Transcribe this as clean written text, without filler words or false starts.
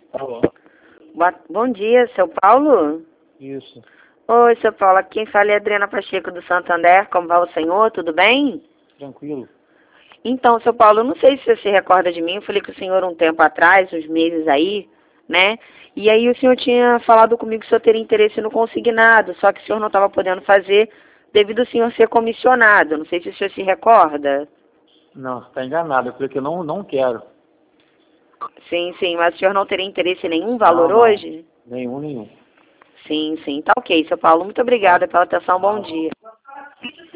Alô? Bom dia, seu Paulo? Isso, Oi, seu Paulo, aqui quem fala é a Adriana Pacheco do Santander. Como vai o senhor? Tudo bem? tranquilo. Então, seu Paulo, eu não sei se você se recorda de mim, eu falei com o senhor um tempo atrás, uns meses aí, né? E aí o senhor tinha falado comigo que o senhor teria interesse no consignado, só que o senhor não estava podendo fazer devido ao senhor ser comissionado. Não sei se o senhor se recorda. Não, você está enganado. Eu falei que eu não quero. Sim, sim, mas o senhor não teria interesse em nenhum Não, valor não. hoje? Nenhum. Sim, sim, tá ok, seu Paulo. Muito Tá? obrigada pela atenção, bom Nada. dia.